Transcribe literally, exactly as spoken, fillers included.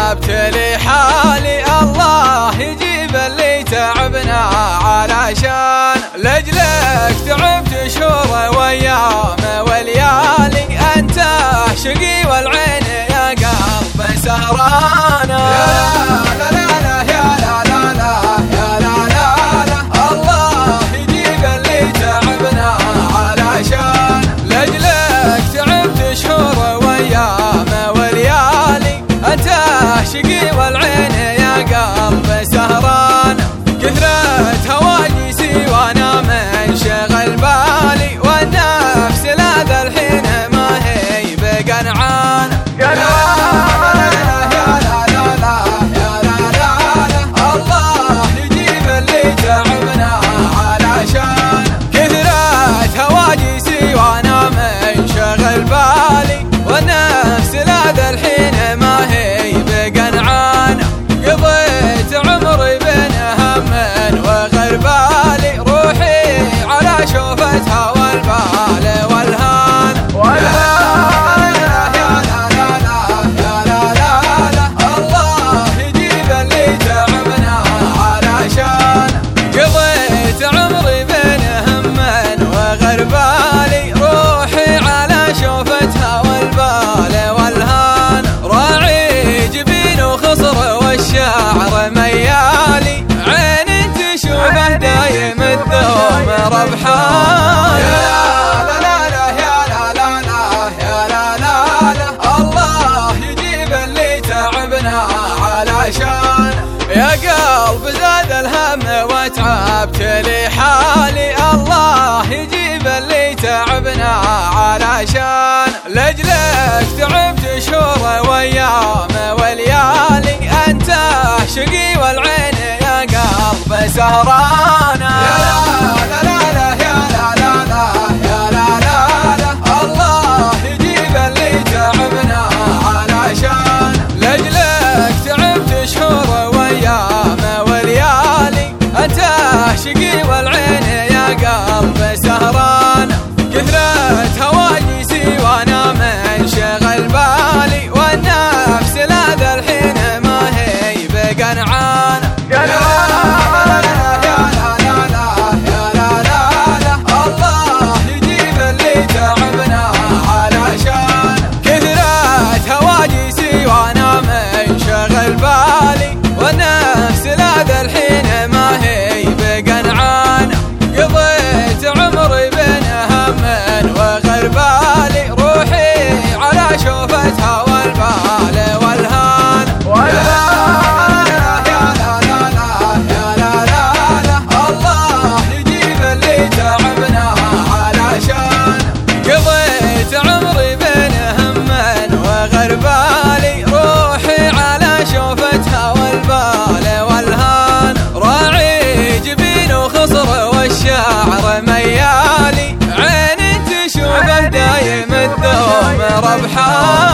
وتعبت لحالي، الله يجيب اللي تعبنا علشان لجلك تعبت شهور وايام وليالي، انت شقي والعين يا قلب سهرانه. شقي والعين يا قلب سهران، كثرت هواجسي وانا منشغل بالي، والنفس لا ذا الحين ما هي بقنعان. يا لا يا لا لا لا يا لا لا لا، الله يجيب اللي تعبنا علشان كثرت هواجسي وانا منشغل بالي، والنفس لا ذا الحين ما هي قنعان. قضيت عمري بين هم وغربالي، روحي على شوفتها والبال والهان. يا لا لا لا يا لا لا لا، الله يجيب اللي تعبنا علشان قضيت عمري بين هم وغربالي، روحي على شوفتها والبال والهان. راعي جبين وخصر والشعر ميالي، عين تشوفه دايم الدوم ربحان. يا لا لا لا يا لا لا لا يا لا لا لا، الله يجيب اللي تعبنا علشان يا قلب زاد الهم وتعبت لحالي، الله يجيب اللي تعبنا علشان لجلك تعبت شهور وايام وليالي، انت شقي والعين يا قلب سهرانه. يا لا لا لا يا لا لا لا يا لا لا لا، الله يجيب اللي تعبنا علشان لجلك تعبت شهور وايام وليالي، انت شقي والعين يا قلب سهران، كثرت هواجسي وانا منشغل بالي، والنفس لا ذا الحين ما هي بقنعان. يا لا يا لا لا لا يا لا لا لا، الله يجيب اللي تعبنا علشان كثرت هواجسي وانا منشغل بالي، والنفس لا ذا الحين ما هي بقنعان. قضيت عمري بين هم وغربالي، روحي على شوفتها والبال والهان. يا لا لا لا يا لا لا لا، الله يجيب اللي تعبنا علشان قضيت عمري بين هم وغربالي، روحي على شوفتها والبال والهان. راعي جبين وخصر والشعر ميالي، عين تشوفه دايم الدوم ربحان.